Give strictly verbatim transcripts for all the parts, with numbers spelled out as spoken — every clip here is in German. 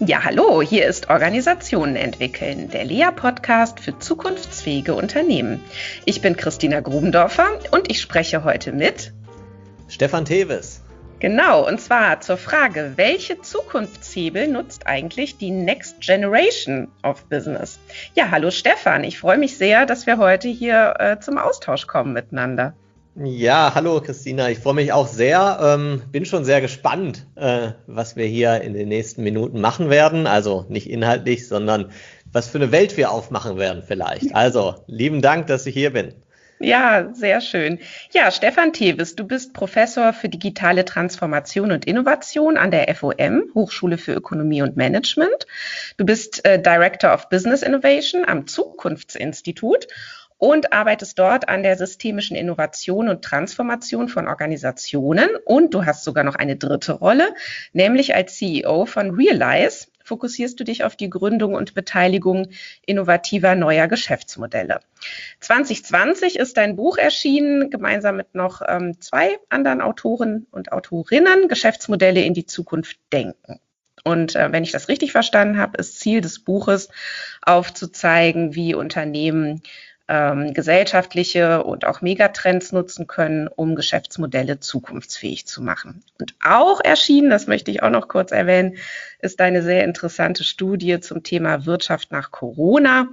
Ja, hallo, hier ist Organisationen entwickeln, der L E A-Podcast für zukunftsfähige Unternehmen. Ich bin Christina Grubendorfer und ich spreche heute mit Stefan Teves. Genau, und zwar zur Frage, welche Zukunftshebel nutzt eigentlich die Next Generation of Business? Ja, hallo Stefan, ich freue mich sehr, dass wir heute hier äh, zum Austausch kommen miteinander. Ja, hallo Christina, ich freue mich auch sehr, ähm, bin schon sehr gespannt, äh, was wir hier in den nächsten Minuten machen werden, also nicht inhaltlich, sondern was für eine Welt wir aufmachen werden vielleicht. Also, lieben Dank, dass ich hier bin. Ja, sehr schön. Ja, Stefan Teves, du bist Professor für digitale Transformation und Innovation an der F O M, Hochschule für Ökonomie und Management. Du bist äh, Director of Business Innovation am Zukunftsinstitut und arbeitest dort an der systemischen Innovation und Transformation von Organisationen. Und du hast sogar noch eine dritte Rolle, nämlich als C E O von Realize fokussierst du dich auf die Gründung und Beteiligung innovativer neuer Geschäftsmodelle. zwanzig zwanzig ist dein Buch erschienen, gemeinsam mit noch ähm, zwei anderen Autoren und Autorinnen, Geschäftsmodelle in die Zukunft denken. Und äh, wenn ich das richtig verstanden habe, ist Ziel des Buches aufzuzeigen, wie Unternehmen ähm, gesellschaftliche und auch Megatrends nutzen können, um Geschäftsmodelle zukunftsfähig zu machen. Und auch erschienen, das möchte ich auch noch kurz erwähnen, ist eine sehr interessante Studie zum Thema Wirtschaft nach Corona,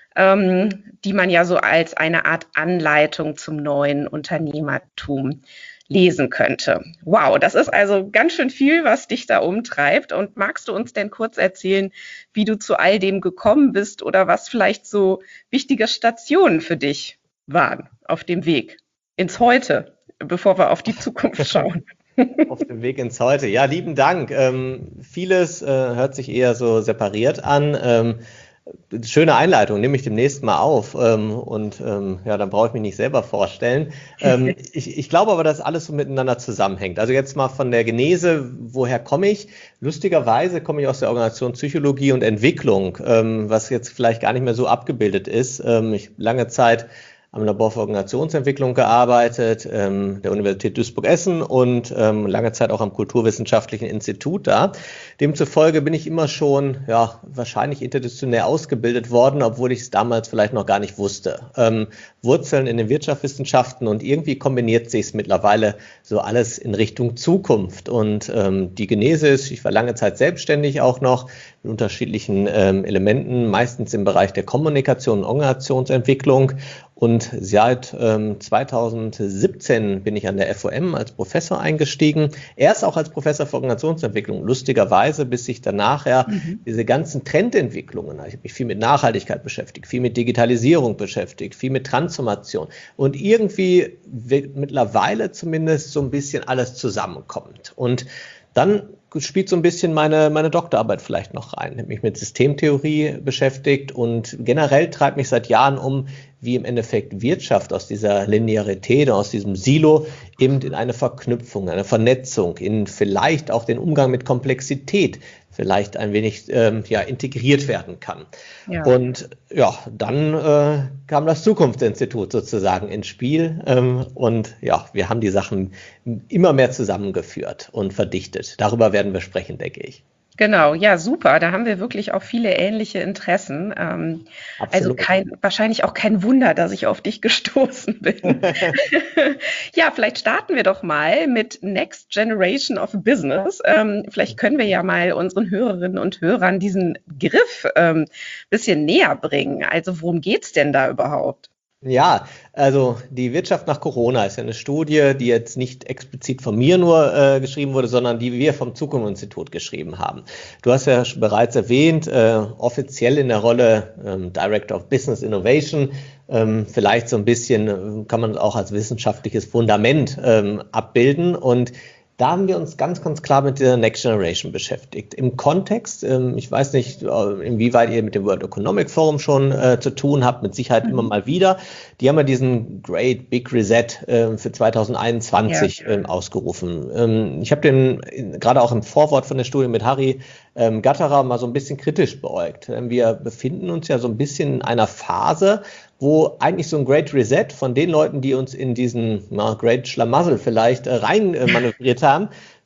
ähm, die man ja so als eine Art Anleitung zum neuen Unternehmertum lesen könnte. Wow, das ist also ganz schön viel, was dich da umtreibt. Und magst du uns denn kurz erzählen, wie du zu all dem gekommen bist oder was vielleicht so wichtige Stationen für dich waren auf dem Weg ins Heute, bevor wir auf die Zukunft schauen? Auf dem Weg ins Heute. Ja, lieben Dank. Ähm, vieles äh, hört sich eher so separiert an. Ähm, Schöne Einleitung, nehme ich demnächst mal auf ähm, und ähm, ja, dann brauche ich mich nicht selber vorstellen. Ähm, ich, ich glaube aber, dass alles so miteinander zusammenhängt. Also jetzt mal von der Genese, woher komme ich? Lustigerweise komme ich aus der Organisation Psychologie und Entwicklung, ähm, was jetzt vielleicht gar nicht mehr so abgebildet ist. Ähm, ich habe lange Zeit am Labor für Organisationsentwicklung gearbeitet, ähm, der Universität Duisburg-Essen und ähm, lange Zeit auch am Kulturwissenschaftlichen Institut da. Demzufolge bin ich immer schon, ja, wahrscheinlich interdisziplinär ausgebildet worden, obwohl ich es damals vielleicht noch gar nicht wusste. Ähm, Wurzeln in den Wirtschaftswissenschaften und irgendwie kombiniert sich es mittlerweile so alles in Richtung Zukunft. Und ähm, die Genese ist, ich war lange Zeit selbstständig auch noch mit unterschiedlichen ähm, Elementen, meistens im Bereich der Kommunikation und Organisationsentwicklung. Und seit ähm, zweitausendsiebzehn bin ich an der F O M als Professor eingestiegen. Erst auch als Professor für Organisationsentwicklung, lustigerweise, bis ich danach ja mhm. diese ganzen Trendentwicklungen, ich habe mich viel mit Nachhaltigkeit beschäftigt, viel mit Digitalisierung beschäftigt, viel mit Transformation. Und irgendwie wird mittlerweile zumindest so ein bisschen alles zusammenkommt. Und dann spielt so ein bisschen meine, meine Doktorarbeit vielleicht noch rein. Ich habe mich mit Systemtheorie beschäftigt und generell treibt mich seit Jahren um, wie im Endeffekt Wirtschaft aus dieser Linearität, aus diesem Silo eben in eine Verknüpfung, eine Vernetzung, in vielleicht auch den Umgang mit Komplexität vielleicht ein wenig ähm, ja, integriert werden kann. Ja. Und ja, dann äh, kam das Zukunftsinstitut sozusagen ins Spiel ähm, und ja, wir haben die Sachen immer mehr zusammengeführt und verdichtet. Darüber werden wir sprechen, denke ich. Genau, ja, super. Da haben wir wirklich auch viele ähnliche Interessen. Ähm, also kein, wahrscheinlich auch kein Wunder, dass ich auf dich gestoßen bin. Ja, vielleicht starten wir doch mal mit Next Generation of Business. Ähm, vielleicht können wir ja mal unseren Hörerinnen und Hörern diesen Begriff ein ähm, bisschen näher bringen. Also worum geht's denn da überhaupt? Ja, also die Wirtschaft nach Corona ist ja eine Studie, die jetzt nicht explizit von mir nur äh, geschrieben wurde, sondern die wir vom Zukunftsinstitut geschrieben haben. Du hast ja bereits erwähnt, äh, offiziell in der Rolle ähm, Director of Business Innovation, ähm, vielleicht so ein bisschen, kann man auch als wissenschaftliches Fundament ähm, abbilden und da haben wir uns ganz, ganz klar mit der Next Generation beschäftigt. Im Kontext, ähm, ich weiß nicht, inwieweit ihr mit dem World Economic Forum schon äh, zu tun habt, mit Sicherheit mhm. immer mal wieder. Die haben ja diesen Great Big Reset äh, für zweitausendeinundzwanzig ja. ähm, ausgerufen. Ähm, ich habe den gerade auch im Vorwort von der Studie mit Harry ähm, Gatterer mal so ein bisschen kritisch beäugt. Wir befinden uns ja so ein bisschen in einer Phase, wo eigentlich so ein Great Reset von den Leuten, die uns in diesen na, Great Schlamassel vielleicht äh, rein äh, manövriert haben,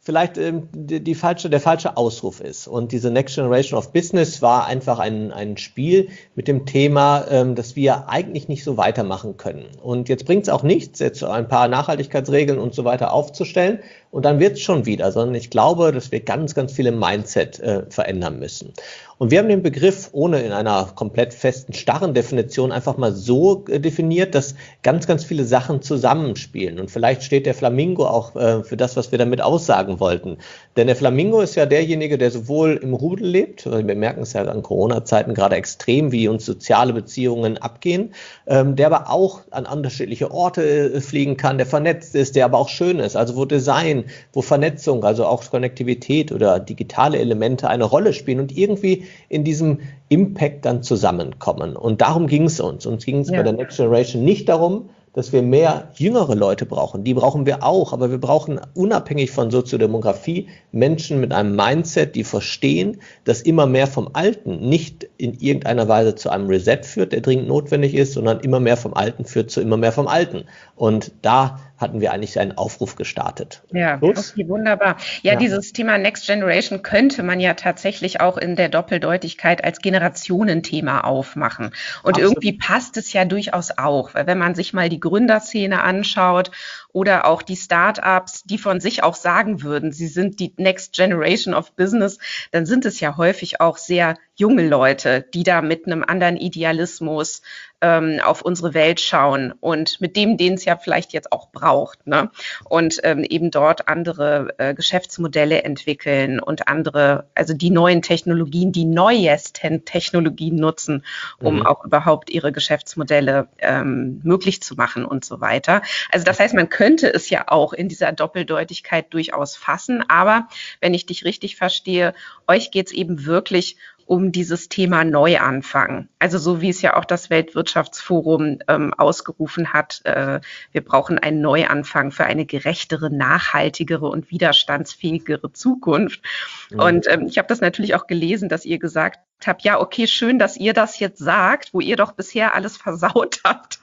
vielleicht ähm, die, die falsche, der falsche Ausruf ist. Und diese Next Generation of Business war einfach ein, ein Spiel mit dem Thema, ähm, dass wir eigentlich nicht so weitermachen können. Und jetzt bringt es auch nichts, jetzt ein paar Nachhaltigkeitsregeln und so weiter aufzustellen und dann wird es schon wieder, sondern ich glaube, dass wir ganz, ganz viele Mindset äh, verändern müssen. Und wir haben den Begriff, ohne in einer komplett festen, starren Definition, einfach mal so äh, definiert, dass ganz, ganz viele Sachen zusammenspielen. Und vielleicht steht der Flamingo auch äh, für das, was wir damit aussagen wollten. Denn der Flamingo ist ja derjenige, der sowohl im Rudel lebt, wir merken es ja an Corona-Zeiten gerade extrem, wie uns soziale Beziehungen abgehen, ähm, der aber auch an unterschiedliche Orte äh, fliegen kann, der vernetzt ist, der aber auch schön ist, also wo Design, wo Vernetzung, also auch Konnektivität oder digitale Elemente eine Rolle spielen und irgendwie in diesem Impact dann zusammenkommen. Und darum ging es uns. Uns ging es ja bei der Next Generation nicht darum, dass wir mehr jüngere Leute brauchen. Die brauchen wir auch, aber wir brauchen unabhängig von Soziodemografie Menschen mit einem Mindset, die verstehen, dass immer mehr vom Alten nicht in irgendeiner Weise zu einem Reset führt, der dringend notwendig ist, sondern immer mehr vom Alten führt zu immer mehr vom Alten. Und da hatten wir eigentlich einen Aufruf gestartet. Ja, okay, wunderbar. Ja, ja, dieses Thema Next Generation könnte man ja tatsächlich auch in der Doppeldeutigkeit als Generationenthema aufmachen. Und Absolut. Irgendwie passt es ja durchaus auch, weil wenn man sich mal die Gründerszene anschaut oder auch die Startups, die von sich auch sagen würden, sie sind die Next Generation of Business, dann sind es ja häufig auch sehr junge Leute, die da mit einem anderen Idealismus ähm, auf unsere Welt schauen und mit dem, den es ja vielleicht jetzt auch braucht, ne? Und ähm, eben dort andere äh, Geschäftsmodelle entwickeln und andere, also die neuen Technologien, die neuesten Technologien nutzen, um mhm. auch überhaupt ihre Geschäftsmodelle ähm, möglich zu machen und so weiter. Also das heißt, man könnte es ja auch in dieser Doppeldeutigkeit durchaus fassen, aber wenn ich dich richtig verstehe, euch geht es eben wirklich um dieses Thema Neuanfang. Also so wie es ja auch das Weltwirtschaftsforum ähm, ausgerufen hat, äh, wir brauchen einen Neuanfang für eine gerechtere, nachhaltigere und widerstandsfähigere Zukunft. Mhm. Und ähm, ich habe das natürlich auch gelesen, dass ihr gesagt habt, ja, okay, schön, dass ihr das jetzt sagt, wo ihr doch bisher alles versaut habt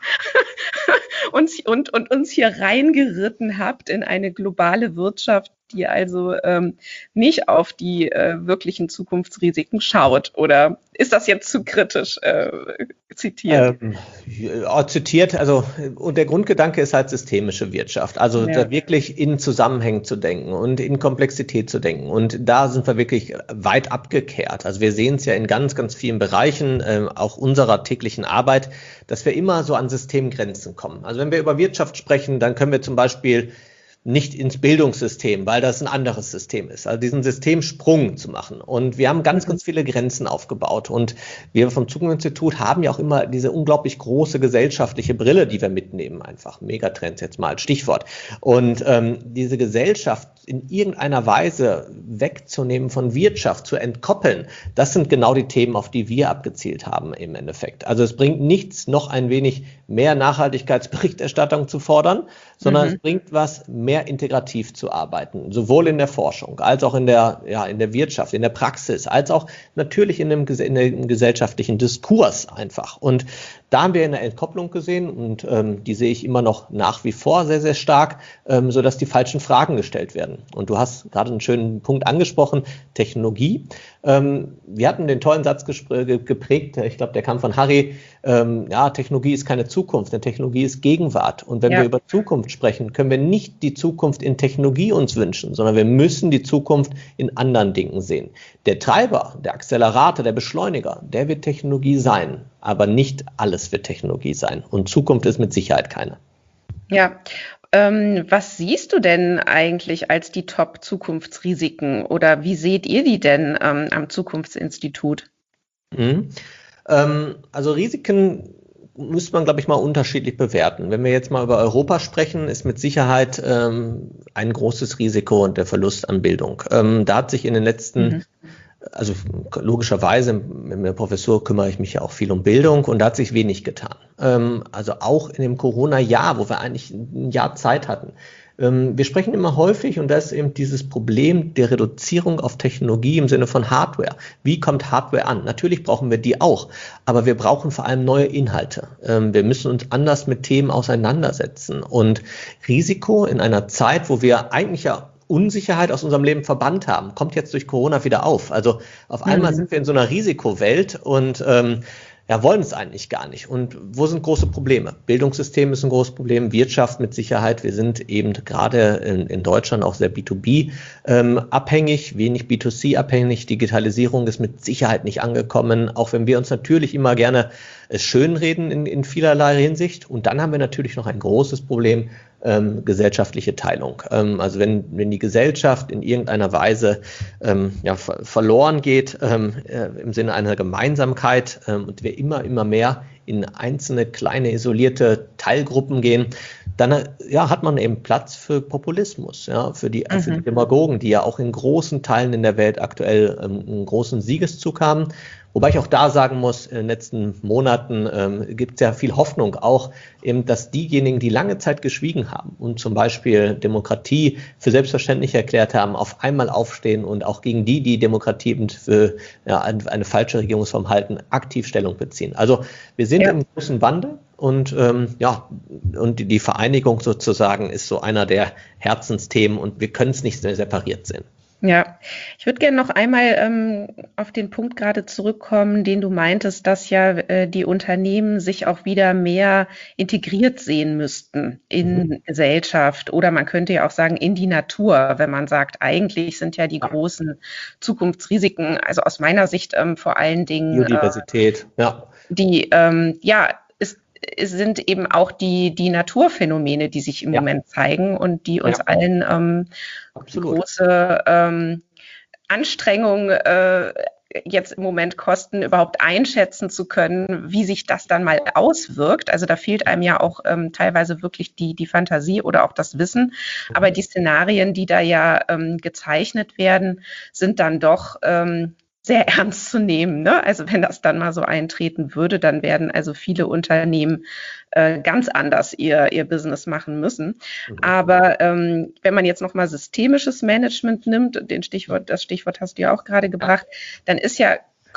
und, und, und uns hier reingeritten habt in eine globale Wirtschaft, die also ähm, nicht auf die äh, wirklichen Zukunftsrisiken schaut. Oder ist das jetzt zu kritisch äh, zitiert? Ähm, ja, zitiert, also und der Grundgedanke ist halt systemische Wirtschaft. Also ja. da wirklich in Zusammenhängen zu denken und in Komplexität zu denken. Und da sind wir wirklich weit abgekehrt. Also wir sehen es ja in ganz, ganz vielen Bereichen, äh, auch unserer täglichen Arbeit, dass wir immer so an Systemgrenzen kommen. Also wenn wir über Wirtschaft sprechen, dann können wir zum Beispiel nicht ins Bildungssystem, weil das ein anderes System ist. Also diesen Systemsprung zu machen. Und wir haben ganz, ganz viele Grenzen aufgebaut. Und wir vom Zukunftsinstitut haben ja auch immer diese unglaublich große gesellschaftliche Brille, die wir mitnehmen. Einfach Megatrends jetzt mal als Stichwort. Und ähm, diese Gesellschaft in irgendeiner Weise wegzunehmen von Wirtschaft, zu entkoppeln, das sind genau die Themen, auf die wir abgezielt haben im Endeffekt. Also es bringt nichts, noch ein wenig mehr Nachhaltigkeitsberichterstattung zu fordern, sondern mhm. es bringt was, mehr integrativ zu arbeiten, sowohl in der Forschung als auch in der, ja, in der Wirtschaft, in der Praxis, als auch natürlich in dem, in dem gesellschaftlichen Diskurs einfach. Und da haben wir eine Entkopplung gesehen und ähm, die sehe ich immer noch nach wie vor sehr, sehr stark, ähm, sodass die falschen Fragen gestellt werden. Und du hast gerade einen schönen Punkt angesprochen, Technologie. Ähm, wir hatten den tollen Satz geprägt, ich glaube, der kam von Harry, ähm, ja, Technologie ist keine Zukunft, denn Technologie ist Gegenwart. Und wenn ja. wir über Zukunft sprechen, können wir nicht die Zukunft in Technologie uns wünschen, sondern wir müssen die Zukunft in anderen Dingen sehen. Der Treiber, der Accelerator, der Beschleuniger, der wird Technologie sein, aber nicht alles wird Technologie sein. Und Zukunft ist mit Sicherheit keine. Ja, ähm, was siehst du denn eigentlich als die Top-Zukunftsrisiken oder wie seht ihr die denn ähm, am Zukunftsinstitut? Mhm. Ähm, also Risiken müsste man, glaube ich, mal unterschiedlich bewerten. Wenn wir jetzt mal über Europa sprechen, ist mit Sicherheit ähm, ein großes Risiko und der Verlust an Bildung. Ähm, da hat sich in den letzten mhm. Also logischerweise, in der Professur kümmere ich mich ja auch viel um Bildung und da hat sich wenig getan. Ähm, also auch in dem Corona-Jahr, wo wir eigentlich ein Jahr Zeit hatten. Ähm, wir sprechen immer häufig, und das ist eben dieses Problem der Reduzierung auf Technologie im Sinne von Hardware. Wie kommt Hardware an? Natürlich brauchen wir die auch, aber wir brauchen vor allem neue Inhalte. Ähm, wir müssen uns anders mit Themen auseinandersetzen und Risiko in einer Zeit, wo wir eigentlich ja Unsicherheit aus unserem Leben verbannt haben, kommt jetzt durch Corona wieder auf. Also auf einmal mhm. sind wir in so einer Risikowelt und ähm, ja, wollen es eigentlich gar nicht. Und wo sind große Probleme? Bildungssystem ist ein großes Problem, Wirtschaft mit Sicherheit. Wir sind eben gerade in, in Deutschland auch sehr B zwei B ähm, abhängig, wenig B zwei C abhängig. Digitalisierung ist mit Sicherheit nicht angekommen, auch wenn wir uns natürlich immer gerne es schönreden in, in vielerlei Hinsicht. Und dann haben wir natürlich noch ein großes Problem, Ähm, gesellschaftliche Teilung. Ähm, also wenn, wenn die Gesellschaft in irgendeiner Weise ähm, ja, ver verloren geht, ähm, äh, im Sinne einer Gemeinsamkeit ähm, und wir immer, immer mehr in einzelne kleine isolierte Teilgruppen gehen, dann ja, hat man eben Platz für Populismus, ja, für die, mhm. für die Demagogen, die ja auch in großen Teilen in der Welt aktuell ähm, einen großen Siegeszug haben. Wobei ich auch da sagen muss, in den letzten Monaten ähm, gibt es ja viel Hoffnung auch, eben, dass diejenigen, die lange Zeit geschwiegen haben und zum Beispiel Demokratie für selbstverständlich erklärt haben, auf einmal aufstehen und auch gegen die, die Demokratie eben für ja, eine, eine falsche Regierungsform halten, aktiv Stellung beziehen. Also wir sind ja. im großen Wandel und ähm, ja, und die, die Vereinigung sozusagen ist so einer der Herzensthemen und wir können es nicht mehr separiert sehen. Ja, ich würde gerne noch einmal ähm, auf den Punkt gerade zurückkommen, den du meintest, dass ja äh, die Unternehmen sich auch wieder mehr integriert sehen müssten in mhm. Gesellschaft oder man könnte ja auch sagen in die Natur, wenn man sagt, eigentlich sind ja die großen Zukunftsrisiken, also aus meiner Sicht ähm, vor allen Dingen Biodiversität, äh, ja. die, ähm, ja, ist Es sind eben auch die, die Naturphänomene, die sich im ja. Moment zeigen und die uns ja. allen ähm, große ähm, Anstrengung äh, jetzt im Moment kosten, überhaupt einschätzen zu können, wie sich das dann mal auswirkt. Also da fehlt einem ja auch ähm, teilweise wirklich die, die Fantasie oder auch das Wissen. Aber die Szenarien, die da ja ähm, gezeichnet werden, sind dann doch ähm, sehr ernst zu nehmen. Ne? Also wenn das dann mal so eintreten würde, dann werden also viele Unternehmen äh, ganz anders ihr, ihr Business machen müssen. Mhm. Aber ähm, wenn man jetzt nochmal systemisches Management nimmt, den Stichwort, das Stichwort hast du ja auch gerade gebracht, dann ist ja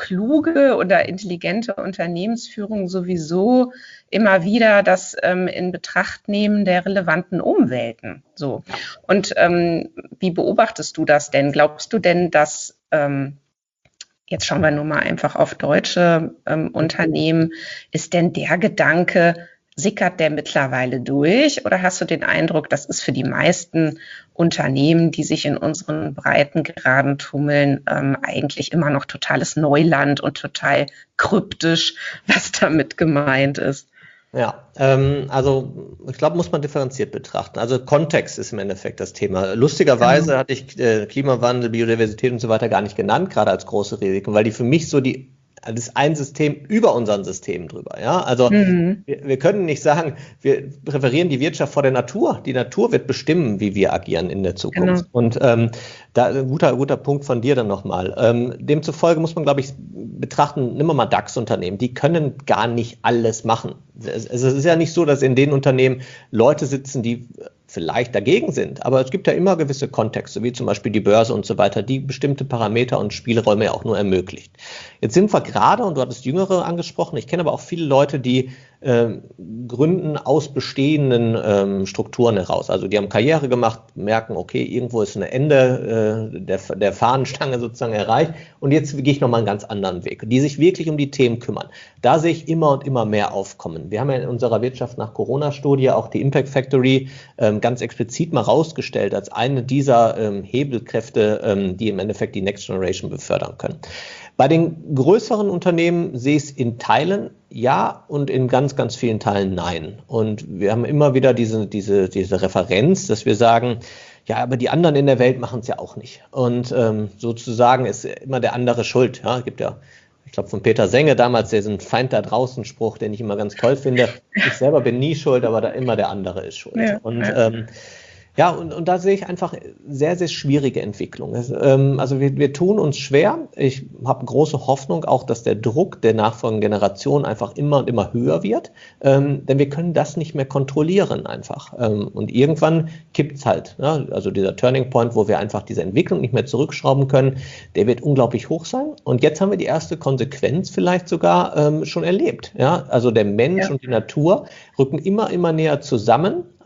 kluge oder intelligente Unternehmensführung sowieso immer wieder das ähm, in Betracht nehmen der relevanten Umwelten. So. Und ähm, wie beobachtest du das denn? Glaubst du denn, dass ähm, jetzt schauen wir nur mal einfach auf deutsche ähm, Unternehmen. Ist denn der Gedanke, sickert der mittlerweile durch? Oder hast du den Eindruck, das ist für die meisten Unternehmen, die sich in unseren Breitengraden tummeln, ähm, eigentlich immer noch totales Neuland und total kryptisch, was damit gemeint ist? Ja, ähm, also ich glaube, muss man differenziert betrachten. Also Kontext ist im Endeffekt das Thema. Lustigerweise mhm. hatte ich äh, Klimawandel, Biodiversität und so weiter gar nicht genannt, gerade als große Risiken, weil die für mich so die das ist ein System über unseren Systemen drüber. Ja, also mhm. wir, wir können nicht sagen, wir präferieren die Wirtschaft vor der Natur. Die Natur wird bestimmen, wie wir agieren in der Zukunft. Genau. Und ähm, da ein guter, guter Punkt von dir dann nochmal. Ähm, demzufolge muss man, glaube ich, betrachten, nimm mal DAX-Unternehmen, die können gar nicht alles machen. Es, es ist ja nicht so, dass in den Unternehmen Leute sitzen, die vielleicht dagegen sind, aber es gibt ja immer gewisse Kontexte, wie zum Beispiel die Börse und so weiter, die bestimmte Parameter und Spielräume ja auch nur ermöglicht. Jetzt sind wir gerade, und du hattest Jüngere angesprochen, ich kenne aber auch viele Leute, die äh, gründen aus bestehenden ähm, Strukturen heraus. Also die haben Karriere gemacht, merken, okay, irgendwo ist ein Ende äh, der, der Fahnenstange sozusagen erreicht und jetzt gehe ich nochmal einen ganz anderen Weg, die sich wirklich um die Themen kümmern. Da sehe ich immer und immer mehr aufkommen. Wir haben ja in unserer Wirtschaft nach Corona-Studie auch die Impact Factory ähm, ganz explizit mal rausgestellt als eine dieser ähm, Hebelkräfte, ähm, die im Endeffekt die Next Generation befördern können. Bei den größeren Unternehmen sehe ich es in Teilen ja und in ganz, ganz vielen Teilen nein. Und wir haben immer wieder diese, diese, diese Referenz, dass wir sagen, ja, aber die anderen in der Welt machen es ja auch nicht. Und ähm, sozusagen ist immer der andere schuld. Ja, es gibt ja, ich glaube, von Peter Senge damals diesen Feind da draußen Spruch, den ich immer ganz toll finde. Ich selber bin nie schuld, aber da immer der andere ist schuld. Ja, und ja. Ähm, Ja, und, und da sehe ich einfach sehr, sehr schwierige Entwicklungen. Es, ähm, also wir, wir tun uns schwer. Ich habe große Hoffnung auch, dass der Druck der nachfolgenden Generation einfach immer und immer höher wird, ähm, denn wir können das nicht mehr kontrollieren einfach. Ähm, und irgendwann kippt es halt. Ja? Also dieser Turning Point, wo wir einfach diese Entwicklung nicht mehr zurückschrauben können, der wird unglaublich hoch sein. Und jetzt haben wir die erste Konsequenz vielleicht sogar ähm, schon erlebt. Ja? Also der Mensch ja. und die Natur rücken immer, immer näher zusammen.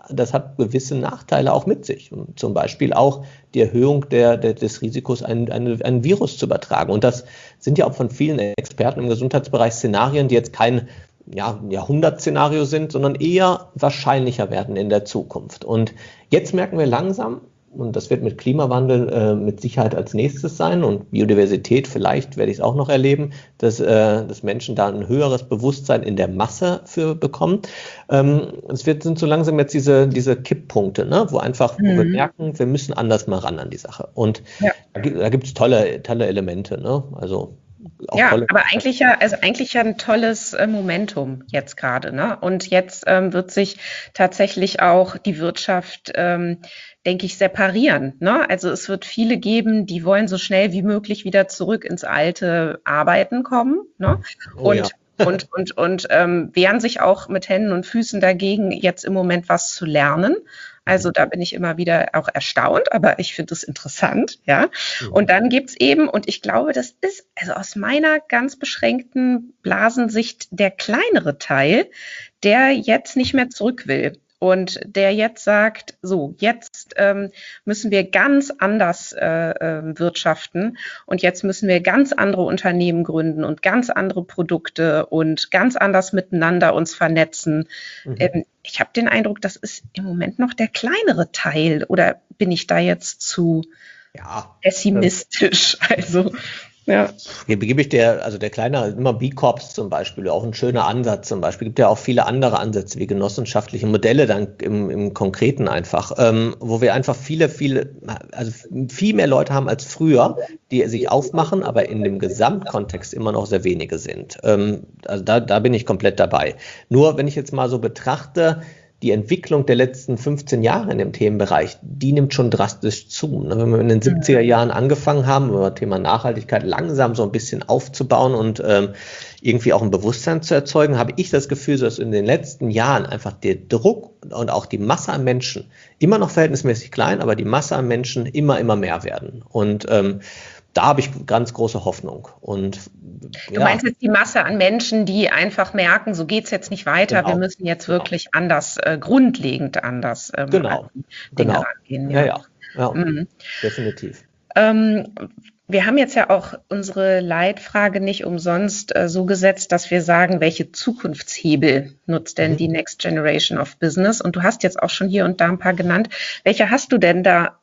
das hat gewisse Nachteile auch mit sich. Und zum Beispiel auch die Erhöhung der, der, des Risikos, ein, ein, ein Virus zu übertragen. Und das sind ja auch von vielen Experten im Gesundheitsbereich Szenarien, die jetzt kein ja, Jahrhundertszenario sind, sondern eher wahrscheinlicher werden in der Zukunft. Und jetzt merken wir langsam, und das wird mit Klimawandel äh, mit Sicherheit als nächstes sein und Biodiversität, vielleicht werde ich es auch noch erleben, dass, äh, dass Menschen da ein höheres Bewusstsein in der Masse für bekommen. Ähm, es wird, sind so langsam jetzt diese, diese Kipppunkte, ne, wo einfach, mhm. wo wir merken, wir müssen anders mal ran an die Sache. Und ja. da, da gibt es tolle, tolle Elemente, ne? Also Auch ja, aber eigentlich ja, also eigentlich ja ein tolles äh, Momentum jetzt gerade, ne? Und jetzt ähm, wird sich tatsächlich auch die Wirtschaft, ähm, denke ich, separieren, ne? Also es wird viele geben, die wollen so schnell wie möglich wieder zurück ins alte Arbeiten kommen, ne? Oh, und ja. und und und ähm, wehren sich auch mit Händen und Füßen dagegen, jetzt im Moment was zu lernen. Also da bin ich immer wieder auch erstaunt, aber ich finde es interessant, ja. Und dann gibt's eben, und ich glaube, das ist also aus meiner ganz beschränkten Blasensicht der kleinere Teil, der jetzt nicht mehr zurück will. Und der jetzt sagt, so, jetzt ähm, müssen wir ganz anders äh, äh, wirtschaften und jetzt müssen wir ganz andere Unternehmen gründen und ganz andere Produkte und ganz anders miteinander uns vernetzen. Mhm. Ähm, ich habe den Eindruck, das ist im Moment noch der kleinere Teil, oder bin ich da jetzt zu ja, pessimistisch? Also ja. Gebe, gebe ich der, also der kleine, immer B-Corps zum Beispiel, auch ein schöner Ansatz zum Beispiel. Gibt ja auch viele andere Ansätze wie genossenschaftliche Modelle dann im, im Konkreten einfach, ähm, wo wir einfach viele, viele, also viel mehr Leute haben als früher, die sich aufmachen, aber in dem Gesamtkontext immer noch sehr wenige sind. Ähm, also da, da bin ich komplett dabei. Nur wenn ich jetzt mal so betrachte, die Entwicklung der letzten fünfzehn Jahre in dem Themenbereich, die nimmt schon drastisch zu. Wenn wir in den siebziger Jahren angefangen haben, über das Thema Nachhaltigkeit langsam so ein bisschen aufzubauen und ähm, irgendwie auch ein Bewusstsein zu erzeugen, habe ich das Gefühl, dass in den letzten Jahren einfach der Druck und auch die Masse an Menschen, immer noch verhältnismäßig klein, aber die Masse an Menschen immer, immer mehr werden. Und ähm, da habe ich ganz große Hoffnung. Und, ja. Du meinst jetzt die Masse an Menschen, die einfach merken, so geht es jetzt nicht weiter, genau. Wir müssen jetzt wirklich genau. anders, äh, grundlegend anders ähm, genau. an die Dinge genau. rangehen. Ja, ja, ja. ja. Mhm. Definitiv. Ähm, wir haben jetzt ja auch unsere Leitfrage nicht umsonst äh, so gesetzt, dass wir sagen, welche Zukunftshebel nutzt denn mhm. die Next Generation of Business? Und du hast jetzt auch schon hier und da ein paar genannt. Welche hast du denn da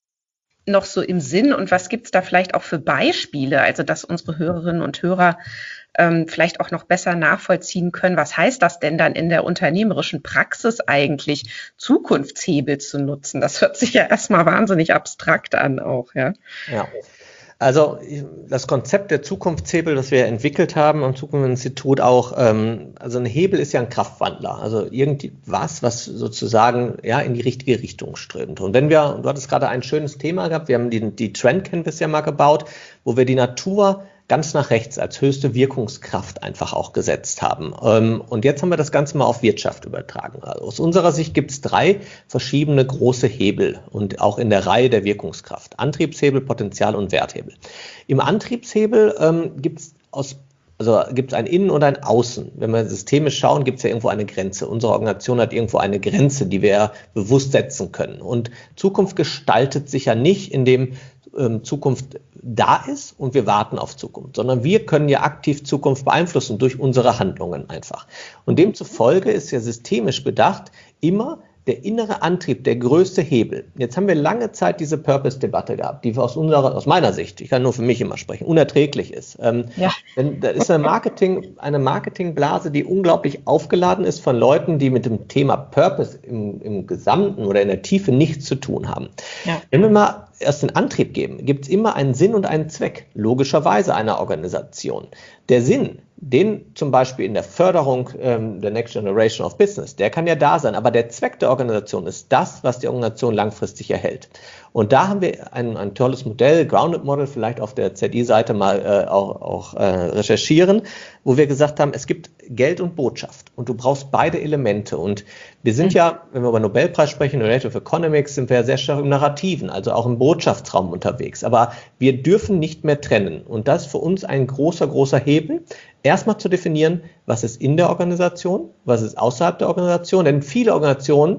noch so im Sinn und was gibt es da vielleicht auch für Beispiele, also dass unsere Hörerinnen und Hörer ähm, vielleicht auch noch besser nachvollziehen können, was heißt das denn dann in der unternehmerischen Praxis eigentlich, Zukunftshebel zu nutzen? Das hört sich ja erstmal wahnsinnig abstrakt an auch, ja. Ja. Also das Konzept der Zukunftshebel, das wir entwickelt haben am Zukunftsinstitut auch, ähm, also ein Hebel ist ja ein Kraftwandler, also irgendwas, was sozusagen ja in die richtige Richtung strömt. Und wenn wir, du hattest gerade ein schönes Thema gehabt, wir haben die, die Trend Canvas ja mal gebaut, wo wir die Natur ganz nach rechts als höchste Wirkungskraft einfach auch gesetzt haben. Und jetzt haben wir das Ganze mal auf Wirtschaft übertragen. Also aus unserer Sicht gibt es drei verschiedene große Hebel und auch in der Reihe der Wirkungskraft. Antriebshebel, Potenzial und Werthebel. Im Antriebshebel ähm, gibt es aus Also gibt es ein Innen und ein Außen. Wenn wir systemisch schauen, gibt es ja irgendwo eine Grenze. Unsere Organisation hat irgendwo eine Grenze, die wir bewusst setzen können. Und Zukunft gestaltet sich ja nicht, indem ähm, Zukunft da ist und wir warten auf Zukunft, sondern wir können ja aktiv Zukunft beeinflussen durch unsere Handlungen einfach. Und demzufolge ist ja systemisch bedacht immer der innere Antrieb, der größte Hebel. Jetzt haben wir lange Zeit diese Purpose-Debatte gehabt, die aus unserer, aus meiner Sicht, ich kann nur für mich immer sprechen, unerträglich ist. Ähm, ja. Denn da ist eine Marketing, eine Marketingblase, die unglaublich aufgeladen ist von Leuten, die mit dem Thema Purpose im, im Gesamten oder in der Tiefe nichts zu tun haben. Ja. Wenn wir mal erst den Antrieb geben, gibt es immer einen Sinn und einen Zweck, logischerweise einer Organisation. Der Sinn, den zum Beispiel in der Förderung ähm, der Next Generation of Business, der kann ja da sein, aber der Zweck der Organisation ist das, was die Organisation langfristig erhält. Und da haben wir ein, ein tolles Modell, Grounded Model, vielleicht auf der Z I-Seite mal äh, auch, auch äh, recherchieren, wo wir gesagt haben, es gibt Geld und Botschaft und du brauchst beide Elemente. Und wir sind mhm. ja, wenn wir über Nobelpreis sprechen, Narrative Economics, sind wir ja sehr stark im Narrativen, also auch im Botschaftsraum unterwegs. Aber wir dürfen nicht mehr trennen. Und das ist für uns ein großer, großer Hebel. Erstmal zu definieren, was ist in der Organisation, was ist außerhalb der Organisation. Denn viele Organisationen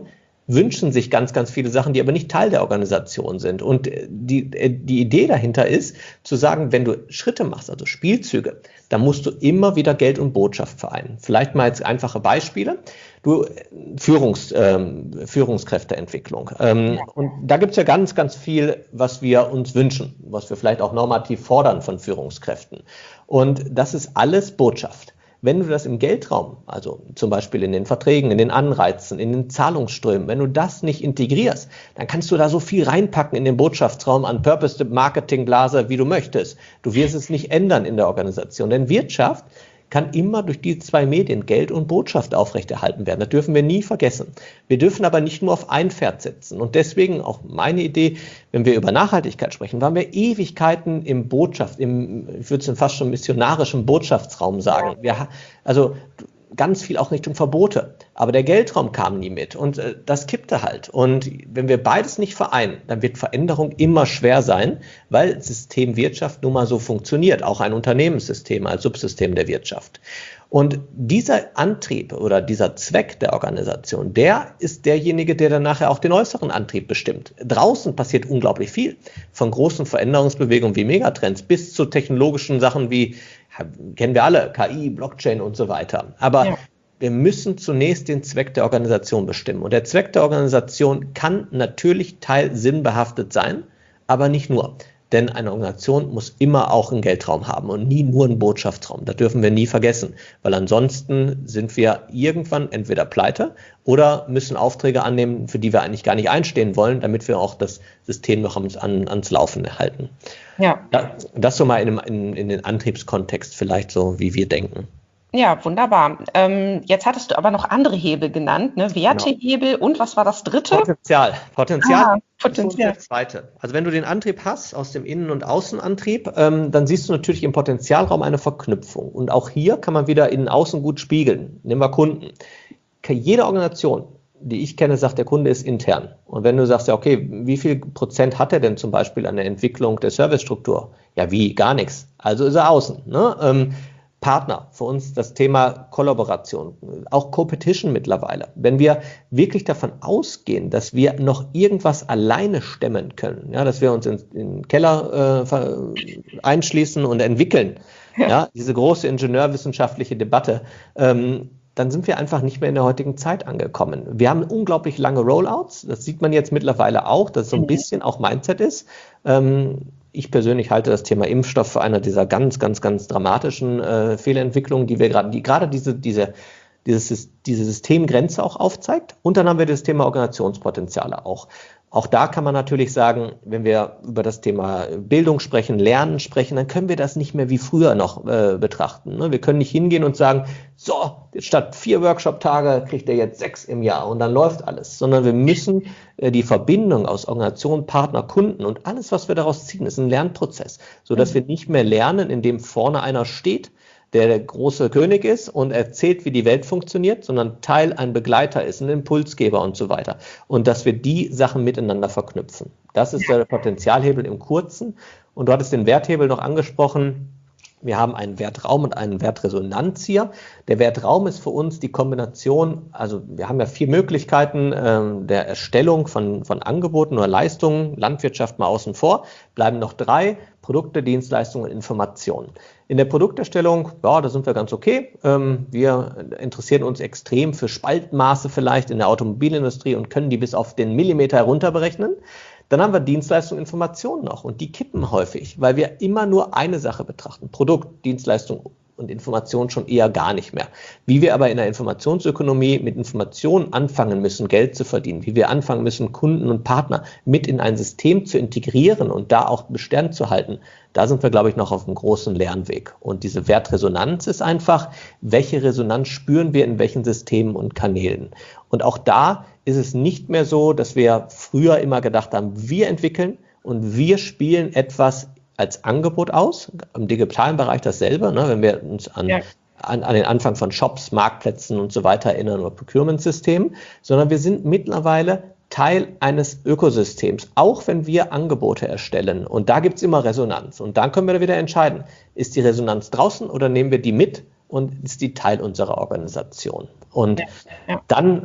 wünschen sich ganz, ganz viele Sachen, die aber nicht Teil der Organisation sind. Und die, die Idee dahinter ist, zu sagen, wenn du Schritte machst, also Spielzüge, dann musst du immer wieder Geld und Botschaft vereinen. Vielleicht mal jetzt einfache Beispiele. Du, Führungs, ähm, Führungskräfteentwicklung. Ähm, ja. Und da gibt es ja ganz, ganz viel, was wir uns wünschen, was wir vielleicht auch normativ fordern von Führungskräften. Und das ist alles Botschaft. Wenn du das im Geldraum, also zum Beispiel in den Verträgen, in den Anreizen, in den Zahlungsströmen, wenn du das nicht integrierst, dann kannst du da so viel reinpacken in den Botschaftsraum an Purpose Marketing Blase, wie du möchtest. Du wirst es nicht ändern in der Organisation, denn Wirtschaft kann immer durch die zwei Medien Geld und Botschaft aufrechterhalten werden. Das dürfen wir nie vergessen. Wir dürfen aber nicht nur auf ein Pferd setzen. Und deswegen auch meine Idee, wenn wir über Nachhaltigkeit sprechen, waren wir Ewigkeiten im Botschaft, im, ich würde es fast schon missionarischen Botschaftsraum sagen. Wir, also ganz viel auch Richtung Verbote. Aber der Geldraum kam nie mit und äh, das kippte halt. Und wenn wir beides nicht vereinen, dann wird Veränderung immer schwer sein, weil System Wirtschaft nun mal so funktioniert, auch ein Unternehmenssystem als Subsystem der Wirtschaft. Und dieser Antrieb oder dieser Zweck der Organisation, der ist derjenige, der dann nachher auch den äußeren Antrieb bestimmt. Draußen passiert unglaublich viel, von großen Veränderungsbewegungen wie Megatrends bis zu technologischen Sachen wie, kennen wir alle, K I, Blockchain und so weiter. Aber ja. Wir müssen zunächst den Zweck der Organisation bestimmen. Und der Zweck der Organisation kann natürlich teilsinnbehaftet sein, aber nicht nur. Denn eine Organisation muss immer auch einen Geldraum haben und nie nur einen Botschaftsraum. Das dürfen wir nie vergessen, weil ansonsten sind wir irgendwann entweder pleite oder müssen Aufträge annehmen, für die wir eigentlich gar nicht einstehen wollen, damit wir auch das System noch ans, an, ans Laufen erhalten. Ja. Das, das so mal in, in, in den Antriebskontext vielleicht so, wie wir denken. Ja, wunderbar. Ähm, jetzt hattest du aber noch andere Hebel genannt, ne? Wertehebel genau. Und was war das dritte? Potenzial. Potenzial, ah, Potenzial. ist das zweite. Also wenn du den Antrieb hast aus dem Innen- und Außenantrieb, ähm, dann siehst du natürlich im Potenzialraum eine Verknüpfung. Und auch hier kann man wieder Innen- Außen gut spiegeln. Nehmen wir Kunden. Jede Organisation, die ich kenne, sagt, der Kunde ist intern. Und wenn du sagst, ja okay, wie viel Prozent hat er denn zum Beispiel an der Entwicklung der Servicestruktur? Ja wie? Gar nichts. Also ist er außen. Ne? Ähm, Partner, für uns das Thema Kollaboration, auch Competition mittlerweile. Wenn wir wirklich davon ausgehen, dass wir noch irgendwas alleine stemmen können, ja, dass wir uns in, in den Keller äh, einschließen und entwickeln, ja. Ja, diese große ingenieurwissenschaftliche Debatte, ähm, dann sind wir einfach nicht mehr in der heutigen Zeit angekommen. Wir haben unglaublich lange Rollouts, das sieht man jetzt mittlerweile auch, dass es so ein bisschen auch Mindset ist. Ähm, Ich persönlich halte das Thema Impfstoff für eine dieser ganz, ganz, ganz dramatischen äh, Fehlentwicklungen, die wir gerade, die gerade diese, diese, dieses, diese Systemgrenze auch aufzeigt. Und dann haben wir das Thema Organisationspotenziale auch. Auch da kann man natürlich sagen, wenn wir über das Thema Bildung sprechen, Lernen sprechen, dann können wir das nicht mehr wie früher noch äh, betrachten. Ne? Wir können nicht hingehen und sagen, so, statt vier Workshop-Tage kriegt er jetzt sechs im Jahr und dann läuft alles. Sondern wir müssen äh, die Verbindung aus Organisation, Partner, Kunden und alles, was wir daraus ziehen, ist ein Lernprozess, sodass mhm. wir nicht mehr lernen, indem vorne einer steht, der der große König ist und erzählt, wie die Welt funktioniert, sondern Teil ein Begleiter ist, ein Impulsgeber und so weiter. Und dass wir die Sachen miteinander verknüpfen. Das ist der Potenzialhebel im Kurzen. Und du hattest den Werthebel noch angesprochen. Wir haben einen Wertraum und einen Wertresonanz hier. Der Wertraum ist für uns die Kombination, also wir haben ja vier Möglichkeiten ähm, der Erstellung von, von Angeboten oder Leistungen, Landwirtschaft mal außen vor, bleiben noch drei, Produkte, Dienstleistungen und Informationen. In der Produkterstellung, ja, da sind wir ganz okay. Ähm, wir interessieren uns extrem für Spaltmaße vielleicht in der Automobilindustrie und können die bis auf den Millimeter herunterberechnen. Dann haben wir Dienstleistung, Information noch und die kippen häufig, weil wir immer nur eine Sache betrachten. Produkt, Dienstleistung und Information schon eher gar nicht mehr. Wie wir aber in der Informationsökonomie mit Informationen anfangen müssen, Geld zu verdienen, wie wir anfangen müssen, Kunden und Partner mit in ein System zu integrieren und da auch Bestand zu halten, da sind wir, glaube ich, noch auf einem großen Lernweg. Und diese Wertresonanz ist einfach, welche Resonanz spüren wir in welchen Systemen und Kanälen. Und auch da ist es nicht mehr so, dass wir früher immer gedacht haben, wir entwickeln und wir spielen etwas als Angebot aus, im digitalen Bereich dasselbe, ne, wenn wir uns an, ja. an, an den Anfang von Shops, Marktplätzen und so weiter erinnern oder Procurement-Systemen, sondern wir sind mittlerweile Teil eines Ökosystems, auch wenn wir Angebote erstellen. Und da gibt es immer Resonanz. Und dann können wir wieder entscheiden, ist die Resonanz draußen oder nehmen wir die mit und ist die Teil unserer Organisation. Und ja. Ja. dann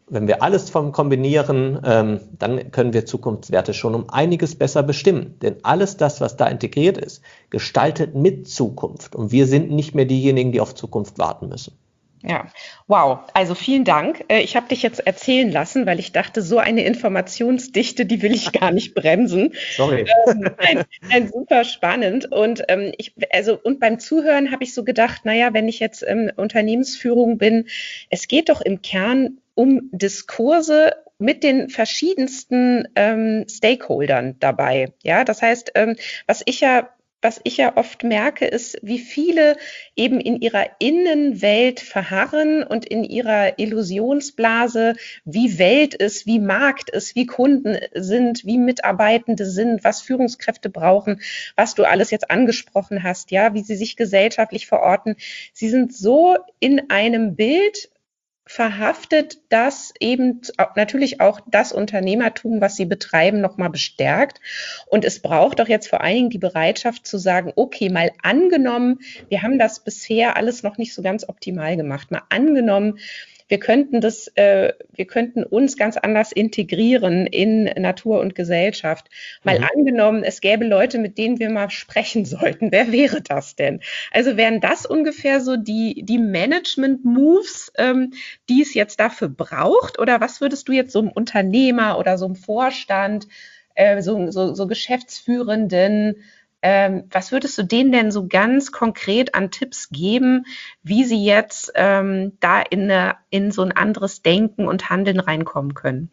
wenn wir alles vom kombinieren, ähm, dann können wir Zukunftswerte schon um einiges besser bestimmen. Denn alles das, was da integriert ist, gestaltet mit Zukunft. Und wir sind nicht mehr diejenigen, die auf Zukunft warten müssen. Ja, wow. Also vielen Dank. Ich habe dich jetzt erzählen lassen, weil ich dachte, so eine Informationsdichte, die will ich gar nicht bremsen. Sorry. Ähm, nein, nein, super spannend. Und ähm, ich, also und beim Zuhören habe ich so gedacht, naja, wenn ich jetzt ähm, Unternehmensführung bin, es geht doch im Kern um Diskurse mit den verschiedensten ähm, Stakeholdern dabei. Ja, das heißt, ähm, was ich ja Was ich ja oft merke, ist, wie viele eben in ihrer Innenwelt verharren und in ihrer Illusionsblase, wie Welt ist, wie Markt ist, wie Kunden sind, wie Mitarbeitende sind, was Führungskräfte brauchen, was du alles jetzt angesprochen hast, ja, wie sie sich gesellschaftlich verorten. Sie sind so in einem Bild verhaftet, das eben natürlich auch das Unternehmertum, was sie betreiben, nochmal bestärkt. Und es braucht doch jetzt vor allen Dingen die Bereitschaft zu sagen, okay, mal angenommen, wir haben das bisher alles noch nicht so ganz optimal gemacht. Mal angenommen, wir könnten das, äh, wir könnten uns ganz anders integrieren in Natur und Gesellschaft. Mal mhm. angenommen, es gäbe Leute, mit denen wir mal sprechen sollten. Wer wäre das denn? Also wären das ungefähr so die, die Management-Moves, ähm, die es jetzt dafür braucht? Oder was würdest du jetzt so einem Unternehmer oder so einem Vorstand, äh, so, so, so Geschäftsführenden, Ähm, was würdest du denen denn so ganz konkret an Tipps geben, wie sie jetzt ähm, da in, eine, in so ein anderes Denken und Handeln reinkommen können?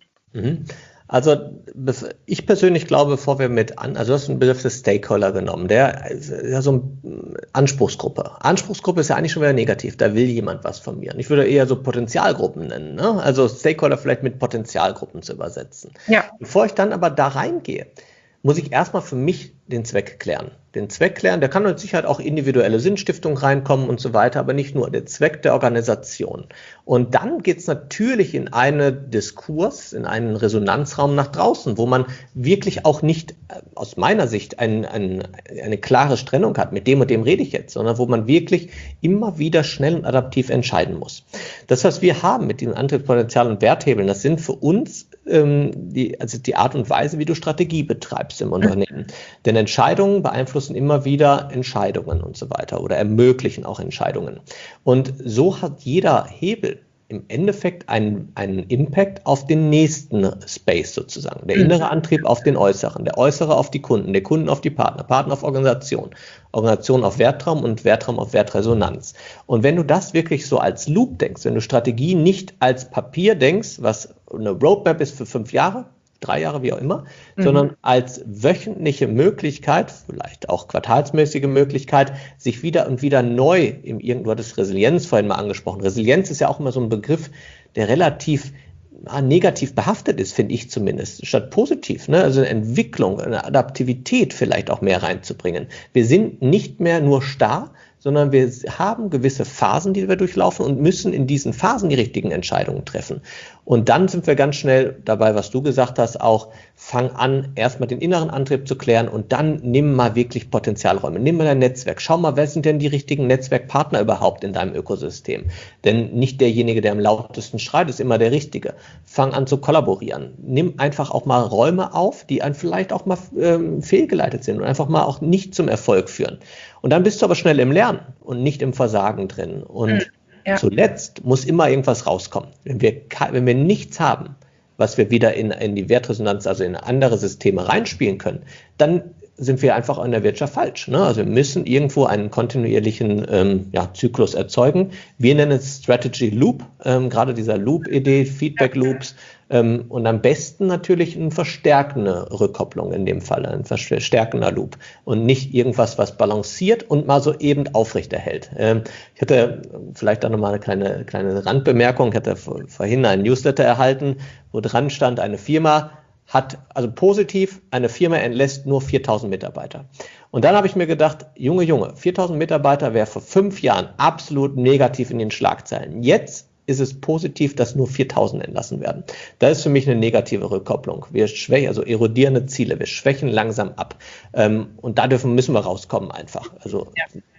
Also ich persönlich glaube, bevor wir mit an, also du hast den Begriff des Stakeholder genommen, der ist ja so eine Anspruchsgruppe. Anspruchsgruppe ist ja eigentlich schon wieder negativ, da will jemand was von mir. Und ich würde eher so Potenzialgruppen nennen, ne? Also Stakeholder vielleicht mit Potenzialgruppen zu übersetzen. Ja. Bevor ich dann aber da reingehe, muss ich erstmal für mich den Zweck klären. Den Zweck klären, der kann mit Sicherheit auch individuelle Sinnstiftung reinkommen und so weiter, aber nicht nur, der Zweck der Organisation. Und dann geht es natürlich in einen Diskurs, in einen Resonanzraum nach draußen, wo man wirklich auch nicht, aus meiner Sicht, ein, ein, eine klare Trennung hat, mit dem und dem rede ich jetzt, sondern wo man wirklich immer wieder schnell und adaptiv entscheiden muss. Das, was wir haben mit den Antriebspotenzial und Werthebeln, das sind für uns ähm, die, also die Art und Weise, wie du Strategie betreibst im Unternehmen. Denn Entscheidungen beeinflussen immer wieder Entscheidungen und so weiter oder ermöglichen auch Entscheidungen. Und so hat jeder Hebel im Endeffekt einen, einen Impact auf den nächsten Space sozusagen. Der innere Antrieb auf den äußeren, der äußere auf die Kunden, der Kunden auf die Partner, Partner auf Organisation, Organisation auf Wertraum und Wertraum auf Wertresonanz. Und wenn du das wirklich so als Loop denkst, wenn du Strategie nicht als Papier denkst, was eine Roadmap ist für fünf Jahre, drei Jahre, wie auch immer, mhm. sondern als wöchentliche Möglichkeit, vielleicht auch quartalsmäßige Möglichkeit, sich wieder und wieder neu, im irgendwo hat es Resilienz vorhin mal angesprochen. Resilienz ist ja auch immer so ein Begriff, der relativ ah, negativ behaftet ist, finde ich zumindest, statt positiv, ne? Also eine Entwicklung, eine Adaptivität vielleicht auch mehr reinzubringen. Wir sind nicht mehr nur starr, sondern wir haben gewisse Phasen, die wir durchlaufen und müssen in diesen Phasen die richtigen Entscheidungen treffen. Und dann sind wir ganz schnell dabei, was du gesagt hast, auch fang an, erstmal den inneren Antrieb zu klären und dann nimm mal wirklich Potenzialräume, nimm mal dein Netzwerk, schau mal, wer sind denn die richtigen Netzwerkpartner überhaupt in deinem Ökosystem? Denn nicht derjenige, der am lautesten schreit, ist immer der Richtige. Fang an zu kollaborieren, nimm einfach auch mal Räume auf, die einen vielleicht auch mal ähm, fehlgeleitet sind und einfach mal auch nicht zum Erfolg führen. Und dann bist du aber schnell im Lernen und nicht im Versagen drin. Und ja. zuletzt muss immer irgendwas rauskommen. Wenn wir, wenn wir nichts haben, was wir wieder in, in die Wertresonanz, also in andere Systeme reinspielen können, dann sind wir einfach in der Wirtschaft falsch. Ne? Also wir müssen irgendwo einen kontinuierlichen ähm, ja, Zyklus erzeugen. Wir nennen es Strategy Loop, ähm, gerade dieser Loop-Idee, Feedback-Loops. Ähm, und am besten natürlich eine verstärkende Rückkopplung in dem Fall, ein verstärkender Loop und nicht irgendwas, was balanciert und mal so eben aufrechterhält. Ähm, ich hatte vielleicht auch nochmal eine kleine, kleine Randbemerkung. Ich hatte vorhin einen Newsletter erhalten, wo dran stand, eine Firma hat, also positiv, eine Firma entlässt nur viertausend Mitarbeiter. Und dann habe ich mir gedacht, Junge, Junge, viertausend Mitarbeiter wäre vor fünf Jahren absolut negativ in den Schlagzeilen. Jetzt ist es positiv, dass nur viertausend entlassen werden. Das ist für mich eine negative Rückkopplung. Wir schwächen, also erodierende Ziele, wir schwächen langsam ab. Und da dürfen, müssen wir rauskommen einfach. Also ja.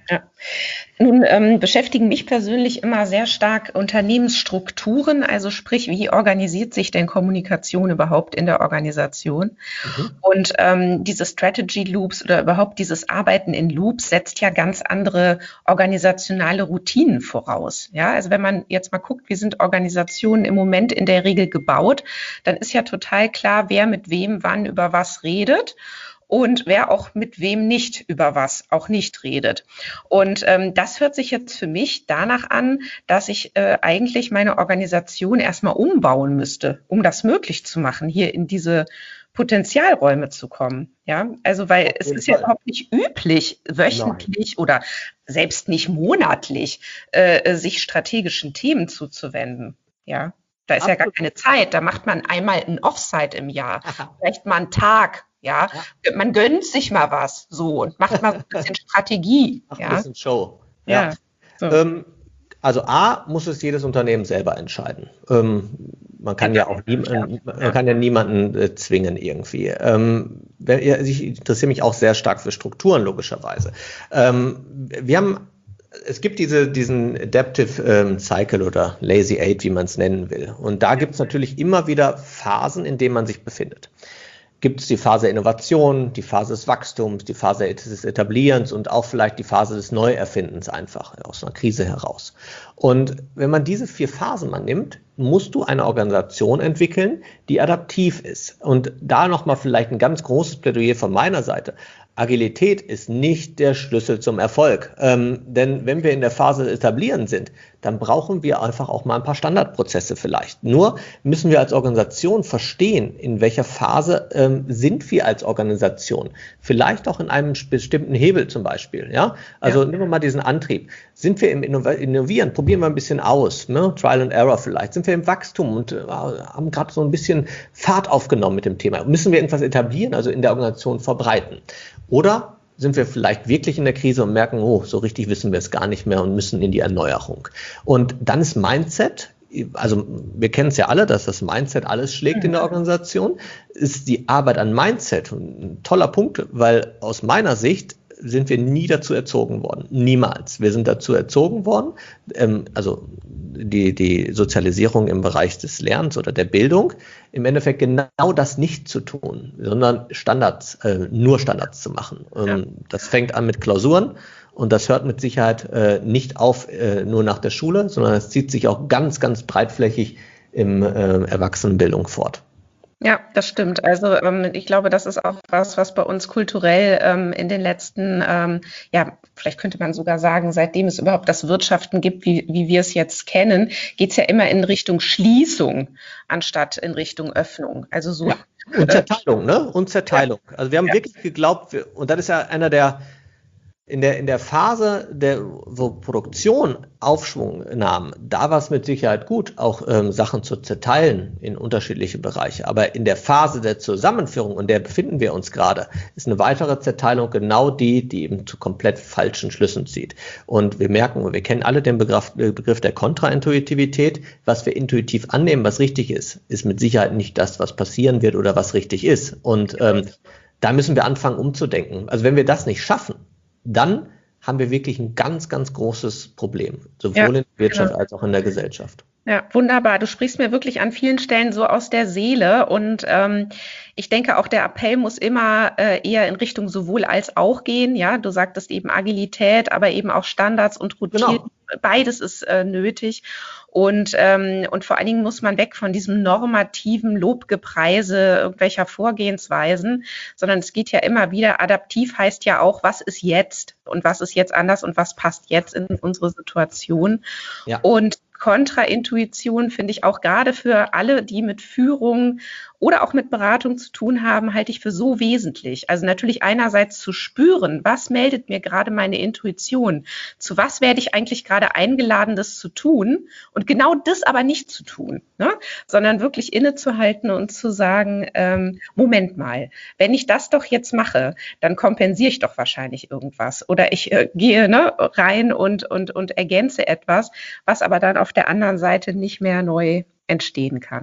Ja. Nun ähm, beschäftigen mich persönlich immer sehr stark Unternehmensstrukturen, also sprich, wie organisiert sich denn Kommunikation überhaupt in der Organisation? Mhm. Und ähm, diese Strategy Loops oder überhaupt dieses Arbeiten in Loops setzt ja ganz andere organisationale Routinen voraus. Ja, also wenn man jetzt mal guckt, wie sind Organisationen im Moment in der Regel gebaut, dann ist ja total klar, wer mit wem wann über was redet und wer auch mit wem nicht über was auch nicht redet. Und ähm, das hört sich jetzt für mich danach an, dass ich äh, eigentlich meine Organisation erstmal umbauen müsste, um das möglich zu machen, hier in diese Potenzialräume zu kommen. Ja, also weil Auf es jeden ist ja Fall. überhaupt nicht üblich, Nein. wöchentlich oder selbst nicht monatlich äh, sich strategischen Themen zuzuwenden. Ja, da ist ja gar Absolut. keine Zeit. Da macht man einmal ein Offsite im Jahr, vielleicht mal einen Tag. Ja, Ja, man gönnt sich mal was so und macht mal so ein bisschen Strategie. macht ein Ja, bisschen Show. Ja. ja, so, Ähm, also A, muss es jedes Unternehmen selber entscheiden. Ähm, man kann ja genau. auch nie, Ja, man ja, kann ja niemanden äh, zwingen irgendwie. Ähm, wenn, ja, also ich interessiere mich auch sehr stark für Strukturen, logischerweise. Ähm, wir haben, es gibt diese, diesen Adaptive ähm, Cycle oder Lazy Eight, wie man es nennen will. Und da gibt es natürlich immer wieder Phasen, in denen man sich befindet. Gibt es die Phase der Innovation, die Phase des Wachstums, die Phase des Etablierens und auch vielleicht die Phase des Neuerfindens einfach aus einer Krise heraus. Und wenn man diese vier Phasen mal nimmt, musst du eine Organisation entwickeln, die adaptiv ist. Und da nochmal vielleicht ein ganz großes Plädoyer von meiner Seite. Agilität ist nicht der Schlüssel zum Erfolg. Ähm, denn wenn wir in der Phase des Etablieren sind, dann brauchen wir einfach auch mal ein paar Standardprozesse vielleicht. Nur müssen wir als Organisation verstehen, in welcher Phase ähm, sind wir als Organisation. Vielleicht auch in einem bestimmten Hebel zum Beispiel. Ja? Also ja, nehmen wir mal diesen Antrieb. Sind wir im Innovieren? Probieren wir ein bisschen aus. Ne? Trial and Error vielleicht. Sind wir im Wachstum und äh, haben gerade so ein bisschen Fahrt aufgenommen mit dem Thema? Müssen wir irgendwas etablieren, also in der Organisation verbreiten? Oder sind wir vielleicht wirklich in der Krise und merken, oh, so richtig wissen wir es gar nicht mehr und müssen in die Erneuerung. Und dann ist Mindset, also wir kennen es ja alle, dass das Mindset alles schlägt in der Organisation, ist die Arbeit an Mindset ein toller Punkt, weil aus meiner Sicht sind wir nie dazu erzogen worden. Niemals. Wir sind dazu erzogen worden, ähm, also die, die Sozialisierung im Bereich des Lernens oder der Bildung, im Endeffekt genau das nicht zu tun, sondern Standards, äh, nur Standards zu machen. ja. Ähm, das fängt an mit Klausuren und das hört mit Sicherheit äh, nicht auf äh, nur nach der Schule, sondern es zieht sich auch ganz, ganz breitflächig im äh, Erwachsenenbildung fort. Ja, das stimmt. Also ähm, ich glaube, das ist auch was, was bei uns kulturell ähm, in den letzten, ähm, ja, vielleicht könnte man sogar sagen, seitdem es überhaupt das Wirtschaften gibt, wie, wie wir es jetzt kennen, geht es ja immer in Richtung Schließung anstatt in Richtung Öffnung. Also so. Ja, und Äh, Zerteilung, ne? Und ja, Zerteilung. Also wir haben ja, wirklich geglaubt, wir, und das ist ja einer der In der, in der Phase, der, wo Produktion Aufschwung nahm, da war es mit Sicherheit gut, auch ähm, Sachen zu zerteilen in unterschiedliche Bereiche. Aber in der Phase der Zusammenführung, und der befinden wir uns gerade, ist eine weitere Zerteilung genau die, die eben zu komplett falschen Schlüssen zieht. Und wir merken, wir kennen alle den Begriff, Begriff der Kontraintuitivität. Was wir intuitiv annehmen, was richtig ist, ist mit Sicherheit nicht das, was passieren wird oder was richtig ist. Und ähm, da müssen wir anfangen umzudenken. Also wenn wir das nicht schaffen, dann haben wir wirklich ein ganz, ganz großes Problem, ja, sowohl in der Wirtschaft genau. als auch in der Gesellschaft. Ja, wunderbar. Du sprichst mir wirklich an vielen Stellen so aus der Seele. Und ähm, ich denke, auch der Appell muss immer äh, eher in Richtung sowohl als auch gehen. Ja, du sagtest eben Agilität, aber eben auch Standards und Routinen. Genau. Beides ist äh, nötig. Und, ähm, und vor allen Dingen muss man weg von diesem normativen Lobgepreise irgendwelcher Vorgehensweisen, sondern es geht ja immer wieder, adaptiv heißt ja auch, was ist jetzt und was ist jetzt anders und was passt jetzt in unsere Situation. Ja. Und Kontraintuition finde ich auch gerade für alle, die mit Führung oder auch mit Beratung zu tun haben, halte ich für so wesentlich. Also natürlich einerseits zu spüren, was meldet mir gerade meine Intuition? Zu was werde ich eigentlich gerade eingeladen, das zu tun? Und genau das aber nicht zu tun, ne? Sondern wirklich innezuhalten und zu sagen, ähm, Moment mal, wenn ich das doch jetzt mache, dann kompensiere ich doch wahrscheinlich irgendwas. Oder ich äh, gehe ne, rein und, und, und ergänze etwas, was aber dann auf der anderen Seite nicht mehr neu entstehen kann.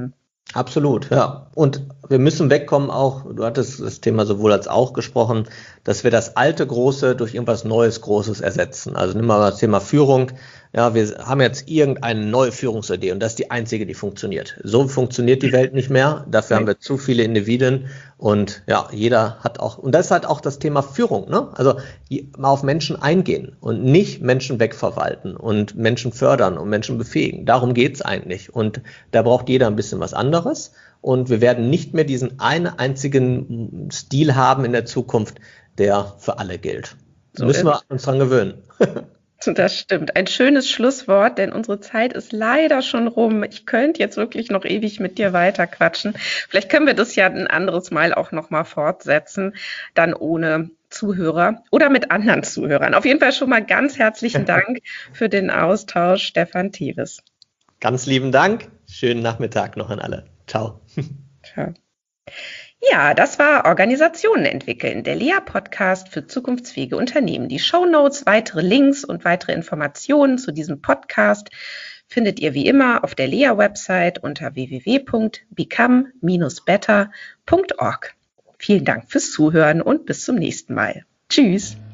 Absolut, ja. Und wir müssen wegkommen auch, du hattest das Thema sowohl als auch gesprochen, dass wir das alte Große durch irgendwas Neues Großes ersetzen. Also nimm mal das Thema Führung. Ja, wir haben jetzt irgendeine neue Führungsidee und das ist die einzige, die funktioniert. So funktioniert die Welt nicht mehr. Dafür haben wir zu viele Individuen und ja, jeder hat auch, und das ist halt auch das Thema Führung, ne? Also mal auf Menschen eingehen und nicht Menschen wegverwalten und Menschen fördern und Menschen befähigen. Darum geht's eigentlich. Und da braucht jeder ein bisschen was anderes. Und wir werden nicht mehr diesen einen einzigen Stil haben in der Zukunft, der für alle gilt. So müssen wir uns dran gewöhnen. Das stimmt. Ein schönes Schlusswort, denn unsere Zeit ist leider schon rum. Ich könnte jetzt wirklich noch ewig mit dir weiter quatschen. Vielleicht können wir das ja ein anderes Mal auch noch mal fortsetzen, dann ohne Zuhörer oder mit anderen Zuhörern. Auf jeden Fall schon mal ganz herzlichen Dank für den Austausch, Stefan Tevis. Ganz lieben Dank. Schönen Nachmittag noch an alle. Ciao. Ciao. Ja, das war Organisationen entwickeln, der L E A-Podcast für zukunftsfähige Unternehmen. Die Shownotes, weitere Links und weitere Informationen zu diesem Podcast findet ihr wie immer auf der L E A-Website unter w w w punkt become dash better punkt org. Vielen Dank fürs Zuhören und bis zum nächsten Mal. Tschüss.